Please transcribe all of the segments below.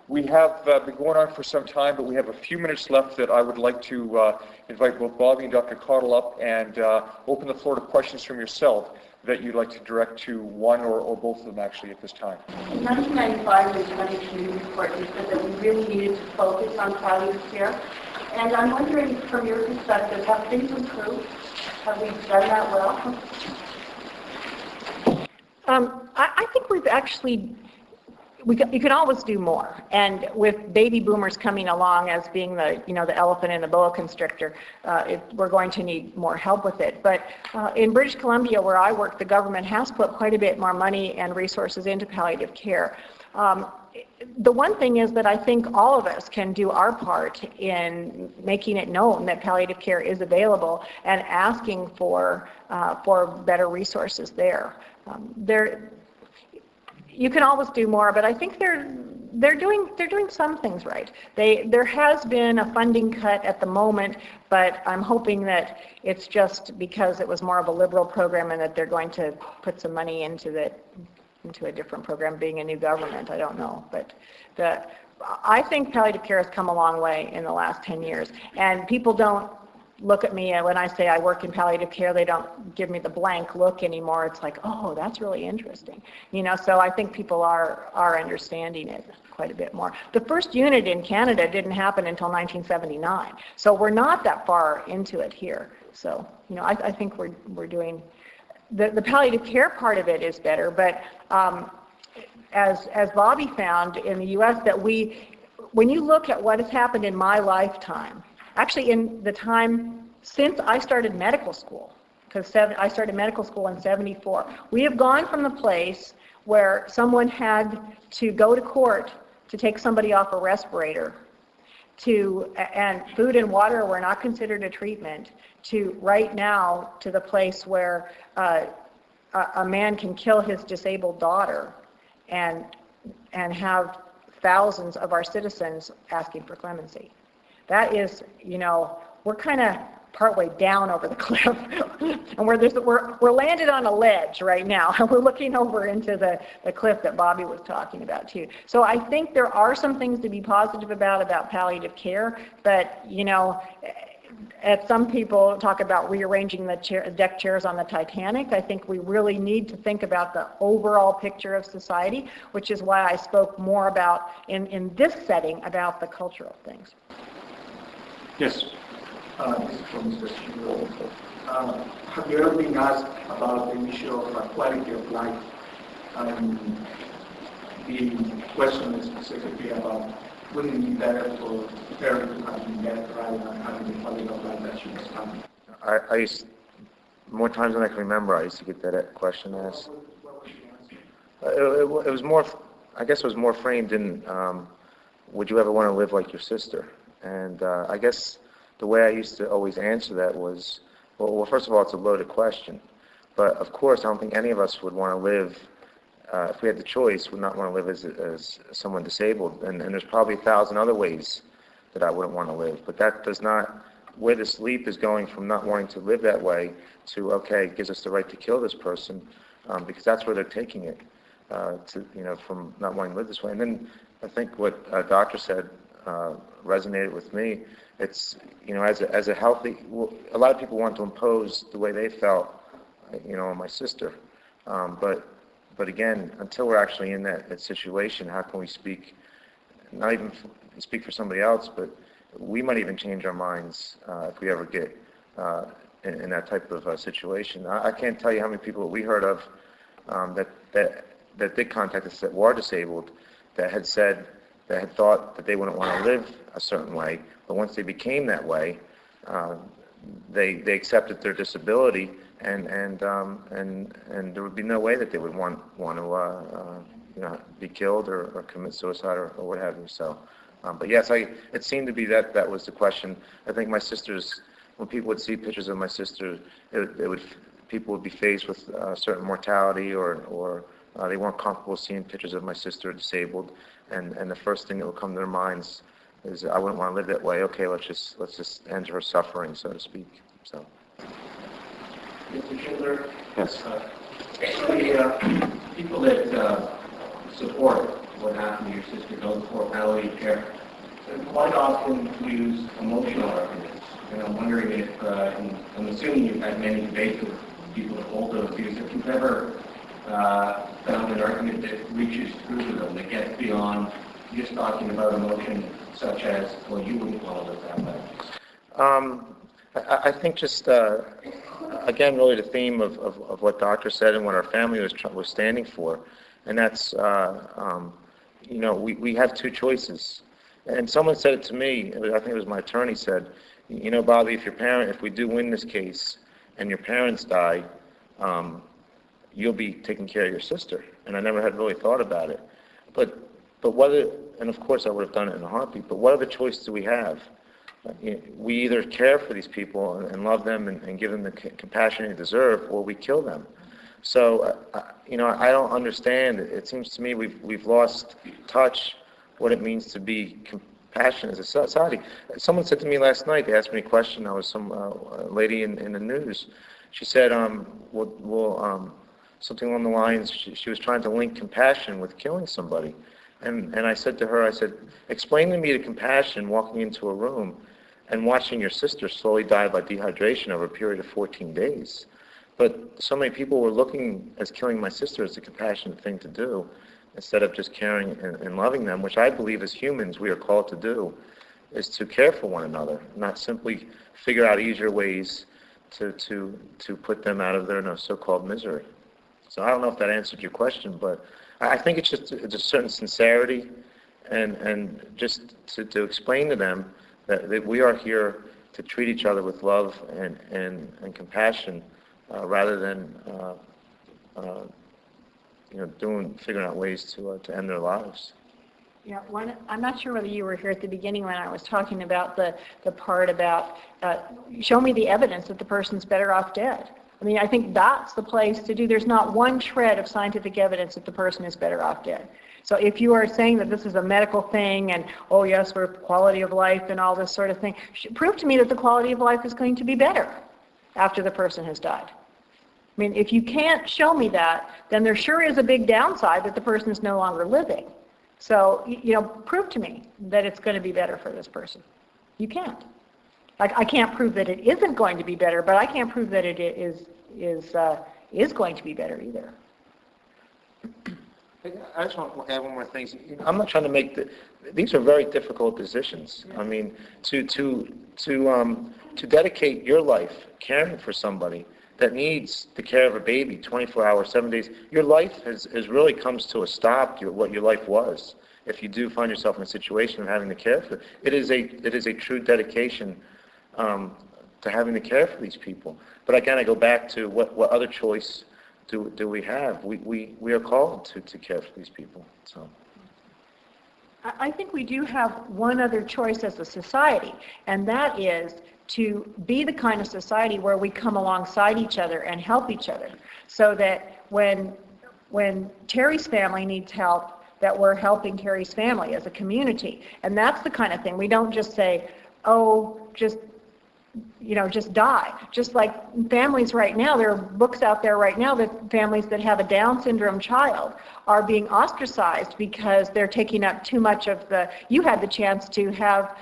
We have been going on for some time, but we have a few minutes left that I would like to invite both Bobby and Dr. Cottle up and open the floor to questions from yourself that you'd like to direct to one or both of them actually at this time. In 1995, when the committee report, you said that we really needed to focus on palliative care. And I'm wondering, from your perspective, have things improved? Have we done that well? I think we've actually, you can always do more. And with baby boomers coming along as being the elephant in the boa constrictor, we're going to need more help with it. But in British Columbia, where I work, the government has put quite a bit more money and resources into palliative care. The one thing is that I think all of us can do our part in making it known that palliative care is available and asking for better resources there. You can always do more, but I think they're doing some things right. There has been a funding cut at the moment, but I'm hoping that it's just because it was more of a liberal program and that they're going to put some money into a different program, being a new government. I don't know, but I think palliative care has come a long way in the last 10 years, and people don't look at me when I say I work in palliative care. They don't give me the blank look anymore. It's like, oh, that's really interesting, So I think people are understanding it quite a bit more. The first unit in Canada didn't happen until 1979, so we're not that far into it here. So I think we're doing. The palliative care part of it is better, but as Bobby found in the U.S., that when you look at what has happened in my lifetime, actually in the time since I started medical school, because I started medical school in 74, we have gone from the place where someone had to go to court to take somebody off a respirator, and food and water were not considered a treatment, to right now to the place where a man can kill his disabled daughter and have thousands of our citizens asking for clemency. That is, we're kind of partway down over the cliff, and we're landed on a ledge right now, and we're looking over into the cliff that Bobby was talking about too. So I think there are some things to be positive about palliative care, but as some people talk about rearranging the deck chairs on the Titanic, I think we really need to think about the overall picture of society, which is why I spoke more about in this setting about the cultural things. Yes. This is from Mr. Shindo. Have you ever been asked about the issue of quality of life? The question is specifically about, wouldn't it be better for parents to have been dead rather than having the quality of life that she was having? I used, more times than I can remember, I used to get that question asked. It was more, I guess it was more framed in, would you ever want to live like your sister? And I guess the way I used to always answer that was, well, first of all, it's a loaded question. But of course, I don't think any of us would want to live, if we had the choice, would not want to live as someone disabled. And there's probably 1,000 other ways that I wouldn't want to live. But that does not, where this leap is going from not wanting to live that way to, okay, it gives us the right to kill this person, because that's where they're taking it, from not wanting to live this way. And then I think what a doctor said resonated with me. It's, as a healthy, a lot of people want to impose the way they felt, on my sister. But again, until we're actually in that situation, how can we speak, not even speak for somebody else, but we might even change our minds if we ever get in that type of situation. I can't tell you how many people we heard of that did contact us that were disabled, that had said, that had thought that they wouldn't want to live a certain way, but once they became that way, they accepted their disability, and there would be no way that they would want to be killed or commit suicide or what have you. So, but yes, it seemed to be that was the question. I think my sisters, when people would see pictures of my sister, people would be faced with certain mortality or they weren't comfortable seeing pictures of my sister disabled, and the first thing that would come to their minds is, I wouldn't want to live that way. Okay, let's just end her suffering, so to speak. So. Mr. Schindler? Yes. Actually, people that support what happened to your sister goes before palliative care, quite often use emotional arguments. And I'm wondering if, I'm assuming you've had many debates with people that hold those views, if you've ever found an argument that reaches through to them, that gets beyond just talking about emotion, such as, well, you wouldn't follow it that way. I think just, again, really the theme of what Doctor said and what our family was standing for, and that's, we have two choices. And someone said it to me, I think it was my attorney said, Bobby, if we do win this case and your parents die, you'll be taking care of your sister. And I never had really thought about it. But whether, and of course I would have done it in a heartbeat, but what other choice do we have? We either care for these people and love them and give them the compassion they deserve, or we kill them. So, I don't understand. It seems to me we've lost touch what it means to be compassionate as a society. Someone said to me last night, they asked me a question, I was some lady in the news. She said, something along the lines, she was trying to link compassion with killing somebody. And I said to her, explain to me the compassion walking into a room and watching your sister slowly die by dehydration over a period of 14 days. But so many people were looking as killing my sister as the compassionate thing to do, instead of just caring and loving them, which I believe as humans we are called to do, is to care for one another, not simply figure out easier ways to put them out of their so-called misery. So I don't know if that answered your question, but I think it's just a certain sincerity and just to explain to them that we are here to treat each other with love and compassion rather than figuring out ways to end their lives. Yeah, I'm not sure whether you were here at the beginning when I was talking about the part about show me the evidence that the person's better off dead. I mean, I think that's the place to do. There's not one shred of scientific evidence that the person is better off dead. So if you are saying that this is a medical thing and, oh yes, we're quality of life and all this sort of thing, prove to me that the quality of life is going to be better after the person has died. I mean, if you can't show me that, then there sure is a big downside that the person is no longer living. So, prove to me that it's going to be better for this person. You can't. I can't prove that it isn't going to be better, but I can't prove that it is going to be better either. I just want to add one more thing. I'm not trying to make these are very difficult decisions. I mean, to dedicate your life caring for somebody that needs the care of a baby 24 hours, 7 days, your life has really comes to a stop. What your life was, if you do find yourself in a situation of having to care for it is a true dedication to having to care for these people. But again, I go back to what other choice do we have? We are called to care for these people. So I think we do have one other choice as a society, and that is to be the kind of society where we come alongside each other and help each other, so that when Terry's family needs help, that we're helping Terry's family as a community. And that's the kind of thing. We don't just say, oh, just die. Just like families right now, there are books out there right now that families that have a Down syndrome child are being ostracized because they're taking up too much of you had the chance to have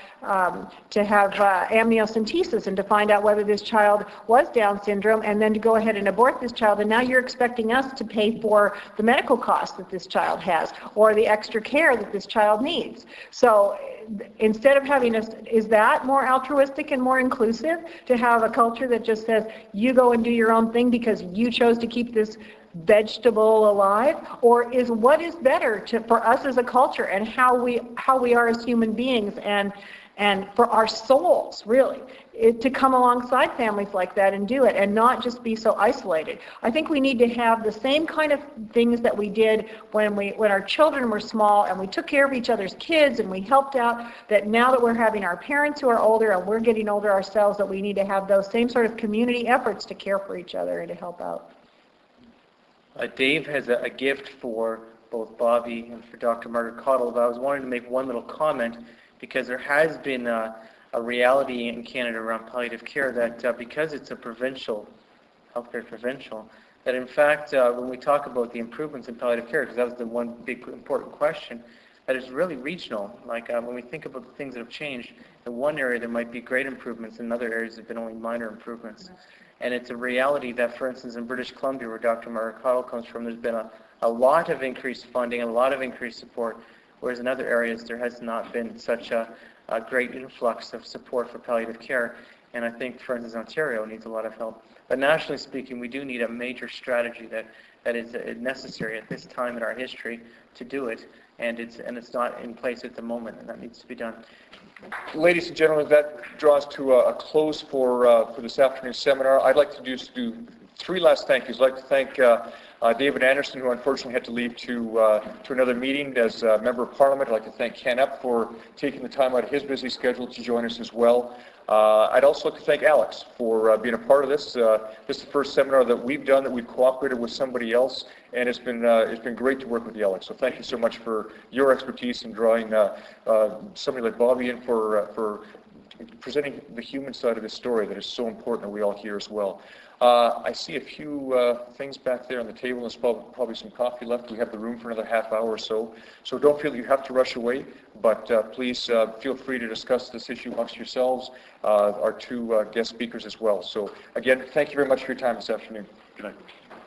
amniocentesis and to find out whether this child was Down syndrome and then to go ahead and abort this child, and now you're expecting us to pay for the medical costs that this child has or the extra care that this child needs. So instead of having is that more altruistic and more inclusive, to have a culture that just says you go and do your own thing because you chose to keep this vegetable alive? Or is what is better for us as a culture and how we are as human beings and for our souls, really, to come alongside families like that and do it and not just be so isolated? I think we need to have the same kind of things that we did when our children were small and we took care of each other's kids and we helped out, that now that we're having our parents who are older and we're getting older ourselves, that we need to have those same sort of community efforts to care for each other and to help out. Dave has a gift for both Bobby and for Dr. Margaret Cottle. But I was wanting to make one little comment, because there has been a reality in Canada around palliative care that because it's a provincial, healthcare provincial, that in fact, when we talk about the improvements in palliative care, because that was the one big important question, that is really regional. Like when we think about the things that have changed, in one area there might be great improvements, in other areas there have been only minor improvements. And it's a reality that, for instance, in British Columbia, where Dr. Margaret Cottle comes from, there's been a lot of increased funding, a lot of increased support, whereas in other areas there has not been such a great influx of support for palliative care. And I think, for instance, Ontario needs a lot of help. But nationally speaking, we do need a major strategy that is necessary at this time in our history to do it, and it's not in place at the moment, and that needs to be done. Ladies and gentlemen, that draws to a close for this afternoon's seminar. I'd like to do three last thank yous. I'd like to thank David Anderson, who unfortunately had to leave to another meeting as a member of Parliament. I'd like to thank Ken Epp for taking the time out of his busy schedule to join us as well. I'd also like to thank Alex for being a part of this. This is the first seminar that we've done that we've cooperated with somebody else, and it's been great to work with you, Alex. So thank you so much for your expertise in drawing somebody like Bobby in for presenting the human side of this story that is so important that we all hear as well. I see a few things back there on the table. There's probably some coffee left. We have the room for another half hour or so. So don't feel that you have to rush away, but please feel free to discuss this issue amongst yourselves, our two guest speakers as well. So again, thank you very much for your time this afternoon. Good night.